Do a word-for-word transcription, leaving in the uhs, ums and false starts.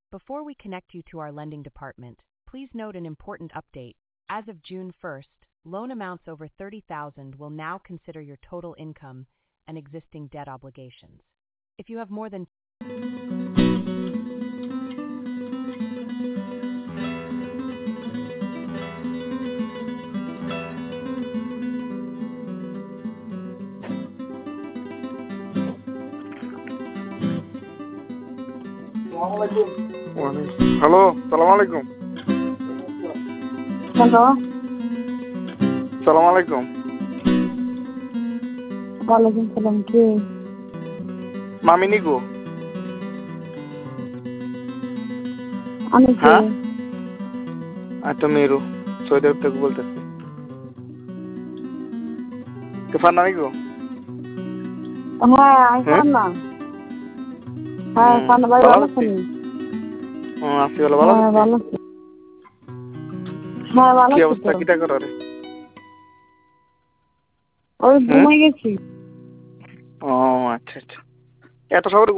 Before we connect you to our lending department, please note an important update. As of June first, loan amounts over thirty thousand dollars will now consider your total income and existing debt obligations. If you have more than hello, সালাম আলাইকুম। Hello, সালাম আলাইকুম। ওয়ালাইকুম সালাম। কে? মামিনি গো। আমি কে? হ্যাঁ, আচ্ছা মেরু সৈয়দ থেকে বলতেছি। কেফার নামি গো। হ্যাঁ, আমি পান্না। হ্যাঁ, পান্না ভাই ভালো আছেন? হুম, আছি ভালো। ভালো হ্যাঁ, আছি। ভালো আছি। হ্যাঁ, ভালো কি আছি। অবস্থা, কিটা করো রে? ওই ঘুমাই গেছি। ও আচ্ছা আচ্ছা। এত সকালে